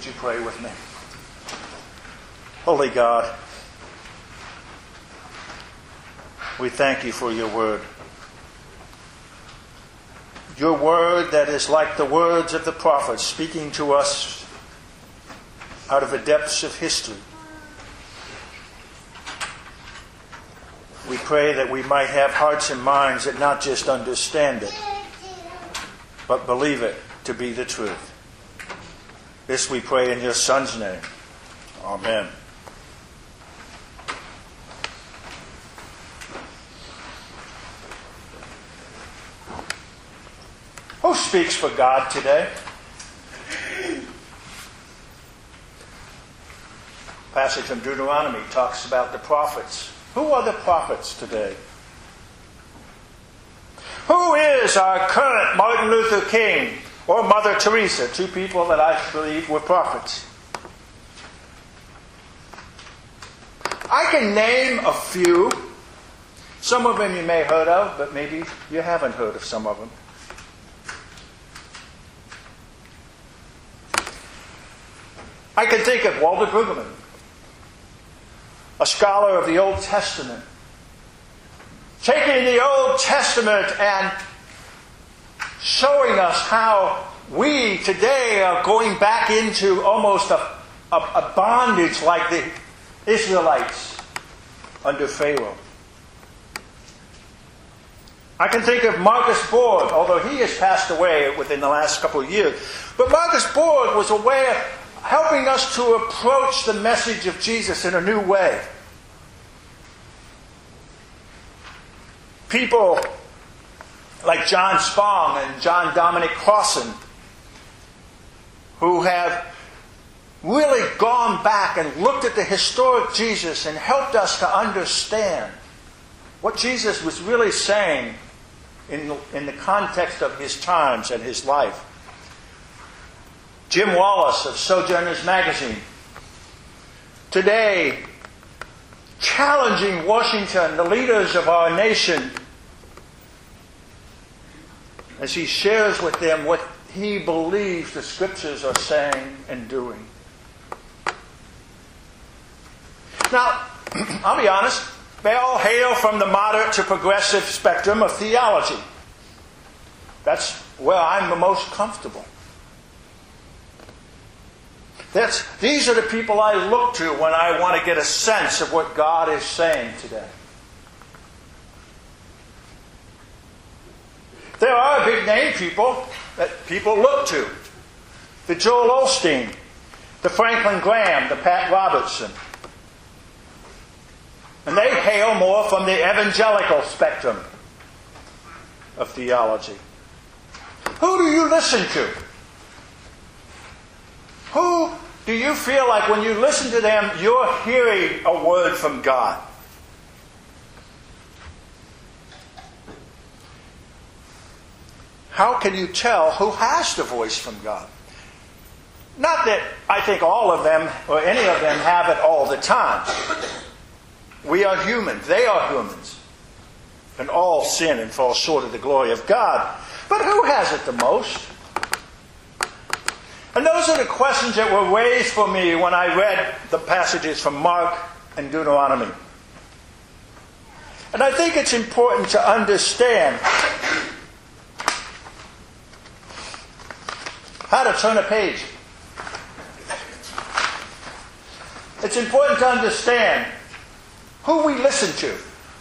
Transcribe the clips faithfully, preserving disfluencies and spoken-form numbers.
Would you pray with me? Holy God, we thank you for your word. Your word that is like the words of the prophets speaking to us out of the depths of history. We pray that we might have hearts and minds that not just understand it, but believe it to be the truth. This we pray in your Son's name. Amen. Who speaks for God today? Passage from Deuteronomy talks about the prophets. Who are the prophets today? Who is our current Martin Luther King or Mother Teresa? Two people that I believe were prophets. I can name a few. Some of them you may have heard of, but maybe you haven't heard of some of them. I can think of Walter Brueggemann, a scholar of the Old Testament, taking the Old Testament and showing us how we today are going back into almost a, a, a bondage like the Israelites under Pharaoh. I can think of Marcus Borg, although he has passed away within the last couple of years. But Marcus Borg was a way of helping us to approach the message of Jesus in a new way. People like John Spong and John Dominic Crossan, who have really gone back and looked at the historic Jesus and helped us to understand what Jesus was really saying in the, in the context of his times and his life. Jim Wallace of Sojourners Magazine, today challenging Washington, the leaders of our nation, as he shares with them what he believes the Scriptures are saying and doing. Now, I'll be honest, they all hail from the moderate to progressive spectrum of theology. That's where I'm the most comfortable. That's, these are the people I look to when I want to get a sense of what God is saying today. There are big name people that people look to. The Joel Osteen, the Franklin Graham, the Pat Robertson. And they hail more from the evangelical spectrum of theology. Who do you listen to? Who do you feel like when you listen to them, you're hearing a word from God? How can you tell who has the voice from God? Not that I think all of them or any of them have it all the time. We are human. They are humans. And all sin and fall short of the glory of God. But who has it the most? And those are the questions that were raised for me when I read the passages from Mark and Deuteronomy. And I think it's important to understand how to turn a page. It's important to understand who we listen to.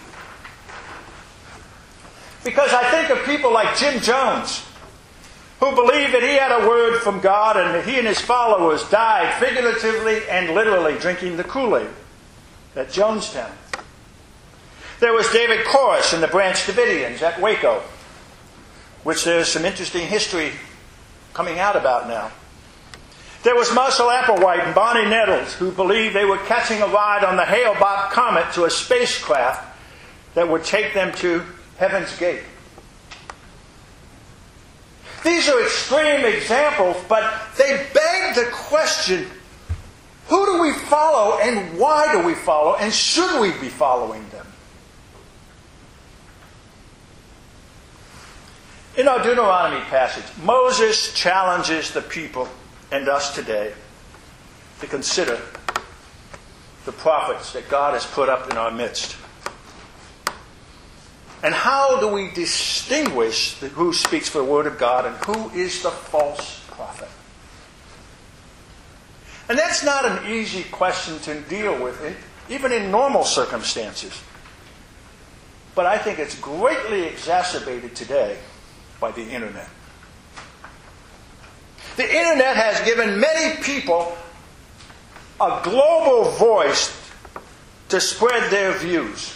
Because I think of people like Jim Jones, who believed that he had a word from God and that he and his followers died figuratively and literally drinking the Kool-Aid at Jonestown. There was David Koresh and the Branch Davidians at Waco, which there's some interesting history coming out about now. There was Marshall Applewhite and Barney Nettles, who believed they were catching a ride on the Hale-Bopp comet to a spacecraft that would take them to Heaven's Gate. These are extreme examples, but they beg the question, who do we follow and why do we follow, and should we be following them? In our Deuteronomy passage, Moses challenges the people and us today to consider the prophets that God has put up in our midst. And how do we distinguish the, who speaks for the Word of God and who is the false prophet? And that's not an easy question to deal with, in, even in normal circumstances. But I think it's greatly exacerbated today by the Internet. The Internet has given many people a global voice to spread their views.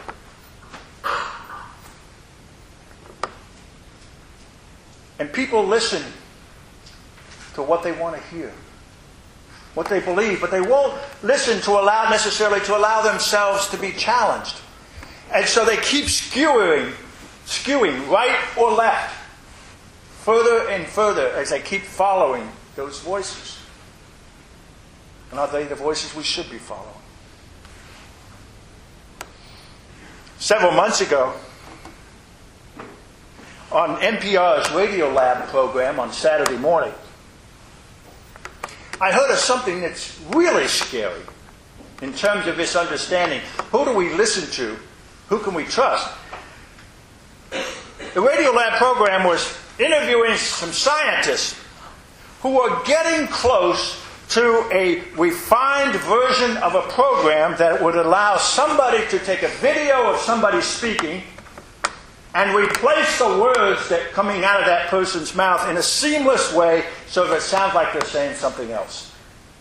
And people listen to what they want to hear, what they believe, but they won't listen to allow necessarily to allow themselves to be challenged. And so they keep skewing, skewing right or left, further and further as they keep following those voices. And are they the voices we should be following? Several months ago, on N P R's Radio Lab program on Saturday morning, I heard of something that's really scary in terms of this understanding. Who do we listen to? Who can we trust? The Radio Lab program was interviewing some scientists who were getting close to a refined version of a program that would allow somebody to take a video of somebody speaking and replace the words that coming out of that person's mouth in a seamless way so that it sounds like they're saying something else.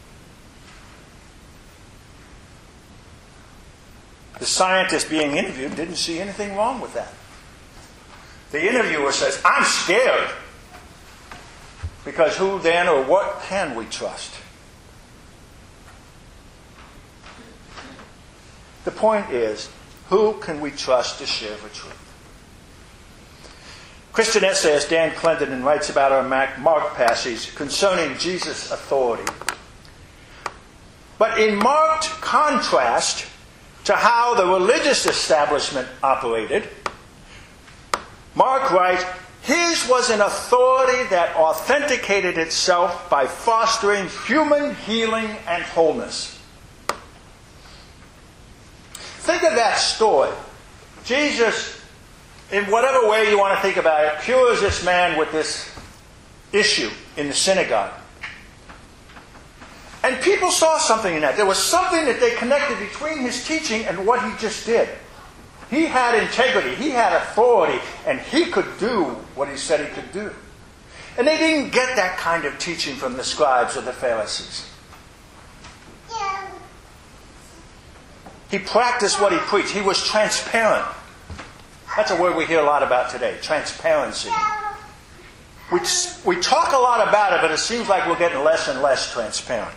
The scientist being interviewed didn't see anything wrong with that. The interviewer says, "I'm scared." Because who then or what can we trust? The point is, who can we trust to share the truth? Christian essayist Dan Clendenin writes about our Mark passage concerning Jesus' authority. But in marked contrast to how the religious establishment operated, Mark writes, his was an authority that authenticated itself by fostering human healing and wholeness. Think of that story. Jesus, in whatever way you want to think about it, cures this man with this issue in the synagogue. And people saw something in that. There was something that they connected between his teaching and what he just did. He had integrity, he had authority, and he could do what he said he could do. And they didn't get that kind of teaching from the scribes or the Pharisees. He practiced what he preached. He was transparent. That's a word we hear a lot about today, transparency. We, we talk a lot about it, but it seems like we're getting less and less transparent.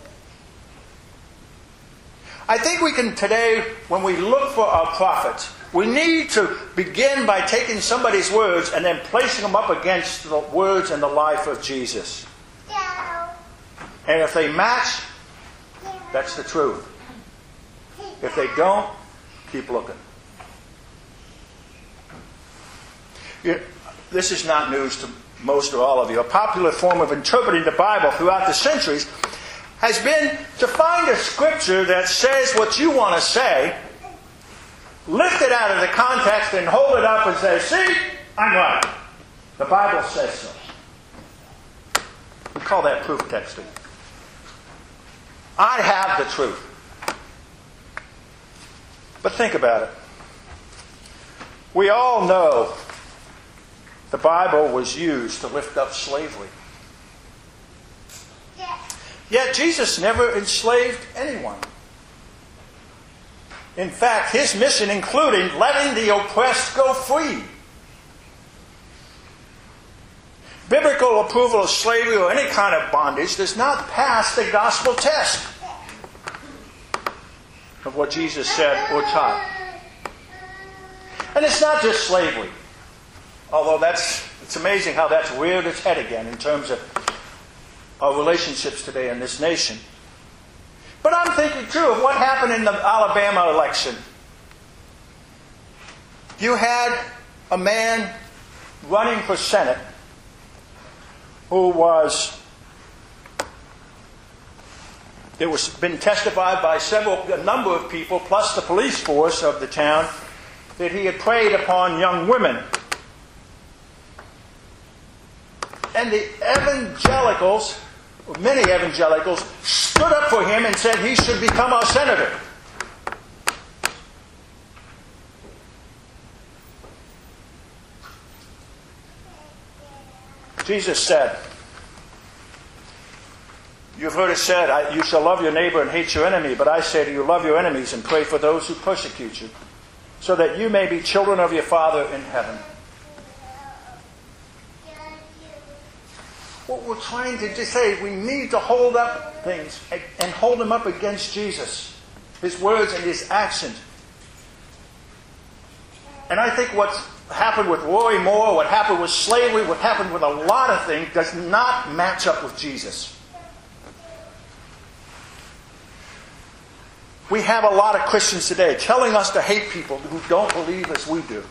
I think we can today, when we look for our prophets, we need to begin by taking somebody's words and then placing them up against the words and the life of Jesus. And if they match, that's the truth. If they don't, keep looking. You, this is not news to most or all of you. A popular form of interpreting the Bible throughout the centuries has been to find a scripture that says what you want to say, lift it out of the context and hold it up and say, see, I'm right. The Bible says so. We call that proof texting. I have the truth. But think about it. We all know the Bible was used to lift up slavery. Yet Jesus never enslaved anyone. In fact, his mission included letting the oppressed go free. Biblical approval of slavery or any kind of bondage does not pass the gospel test of what Jesus said or taught. And it's not just slavery. Although that's it's amazing how that's reared its head again in terms of our relationships today in this nation. But I'm thinking too of what happened in the Alabama election. You had a man running for Senate who was it was been testified by several, a number of people, plus the police force of the town, that he had preyed upon young women. And the evangelicals, many evangelicals, stood up for him and said he should become our senator. Jesus said, you've heard it said, I, you shall love your neighbor and hate your enemy, but I say to you, love your enemies and pray for those who persecute you, so that you may be children of your Father in heaven. What we're trying to just say, we need to hold up things and, and hold them up against Jesus, His words and His actions. And I think what's happened with Roy Moore, what happened with slavery, what happened with a lot of things does not match up with Jesus. We have a lot of Christians today telling us to hate people who don't believe as we do.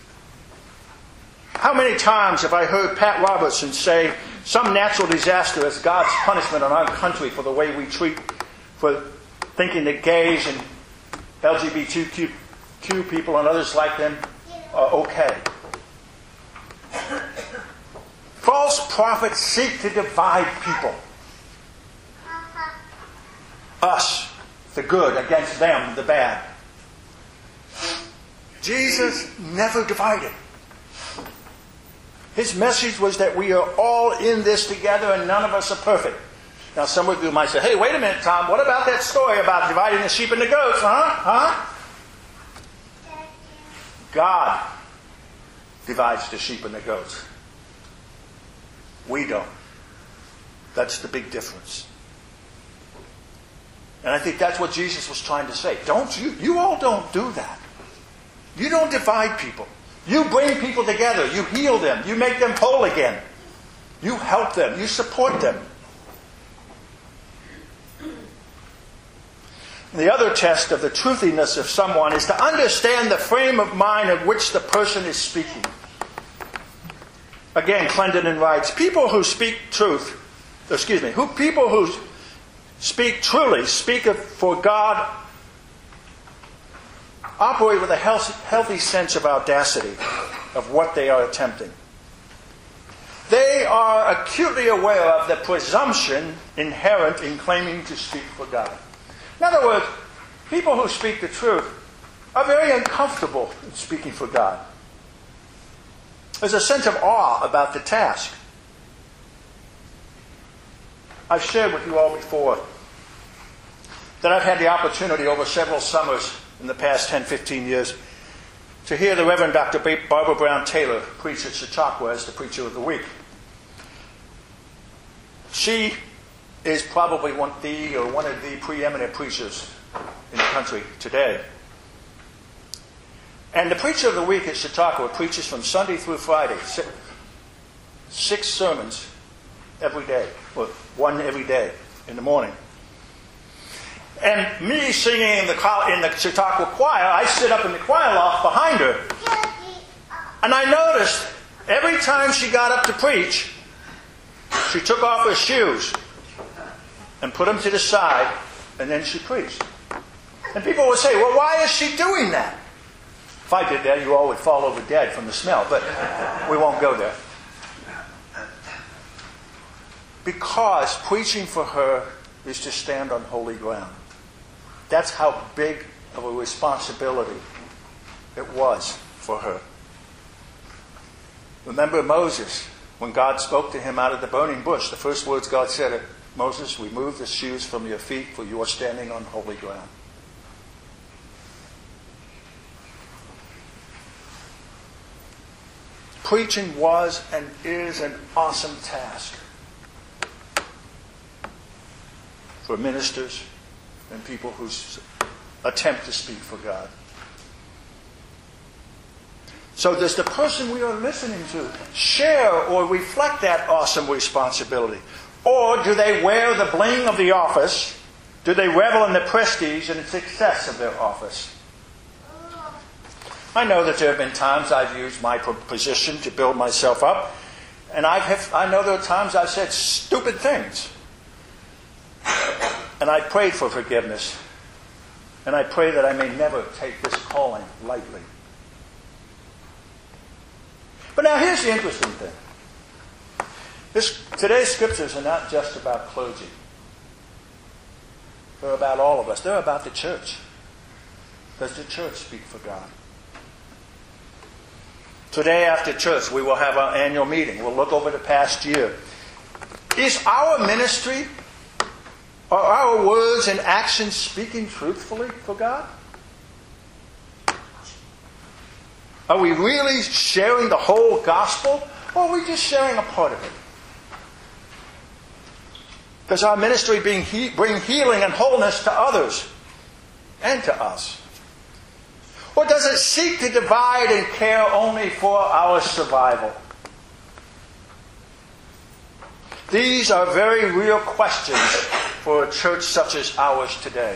How many times have I heard Pat Robertson say some natural disaster is God's punishment on our country for the way we treat, for thinking that gays and L G B T Q people and others like them are okay. False prophets seek to divide people. Us, the good, against them, the bad. Jesus never divided. His message was that we are all in this together and none of us are perfect. Now some of you might say, hey, wait a minute, Tom, what about that story about dividing the sheep and the goats? Huh? Huh? God divides the sheep and the goats. We don't. That's the big difference. And I think that's what Jesus was trying to say. Don't you? You all don't do that. You don't divide people. You bring people together. You heal them. You make them whole again. You help them. You support them. The other test of the truthiness of someone is to understand the frame of mind in which the person is speaking. Again, Clendenin writes, people who speak truth, excuse me, who people who speak truly, speak of, for God, operate with a healthy, healthy sense of audacity of what they are attempting. They are acutely aware of the presumption inherent in claiming to speak for God. In other words, people who speak the truth are very uncomfortable in speaking for God. There's a sense of awe about the task. I've shared with you all before that I've had the opportunity over several summers in the past ten, fifteen years to hear the Reverend Doctor Barbara Brown Taylor preach at Chautauqua as the Preacher of the Week. She is probably one, the, or one of the preeminent preachers in the country today. And the Preacher of the Week at Chautauqua preaches from Sunday through Friday, six, six sermons every day, or one every day in the morning. And me singing in the, in the Chautauqua choir, I sit up in the choir loft behind her. And I noticed every time she got up to preach, she took off her shoes and put them to the side, and then she preached. And people would say, well, why is she doing that? If I did that, you all would fall over dead from the smell, but we won't go there. Because preaching for her is to stand on holy ground. That's how big of a responsibility it was for her. Remember Moses, when God spoke to him out of the burning bush, the first words God said to Moses, remove the shoes from your feet, for you are standing on holy ground. Preaching was and is an awesome task for ministers and people who attempt to speak for God. So does the person we are listening to share or reflect that awesome responsibility? Or do they wear the bling of the office? Do they revel in the prestige and success of their office? I know that there have been times I've used my position to build myself up. And I've have, I know there are times I've said stupid things. And I prayed for forgiveness. And I pray that I may never take this calling lightly. But now here's the interesting thing. This, today's scriptures are not just about clergy. They're about all of us. They're about the church. Does the church speak for God? Today after church, we will have our annual meeting. We'll look over the past year. Is our ministry, are our words and actions speaking truthfully for God? Are we really sharing the whole gospel, or are we just sharing a part of it? Does our ministry bring healing and wholeness to others and to us? Or does it seek to divide and care only for our survival? These are very real questions for a church such as ours today.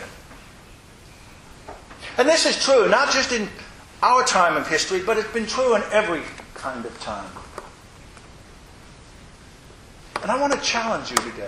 And this is true not just in our time of history, but it's been true in every kind of time. And I want to challenge you today.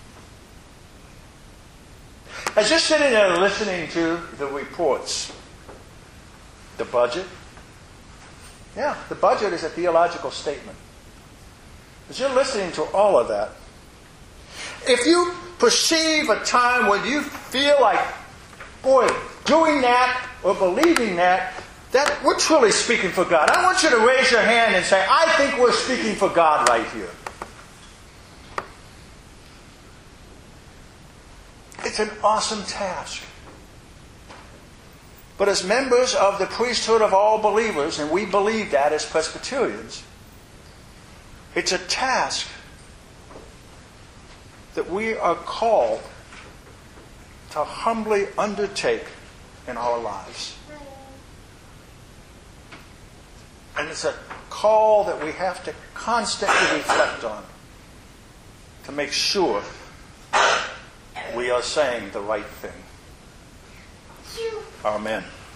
As you're sitting there listening to the reports, the budget, yeah, the budget is a theological statement. As you're listening to all of that, if you perceive a time when you feel like, boy, doing that or believing that, that we're truly speaking for God, I want you to raise your hand and say, I think we're speaking for God right here. It's an awesome task. But as members of the priesthood of all believers, and we believe that as Presbyterians, it's a task that we are called to humbly undertake in our lives. And it's a call that we have to constantly reflect on to make sure we are saying the right thing. Amen.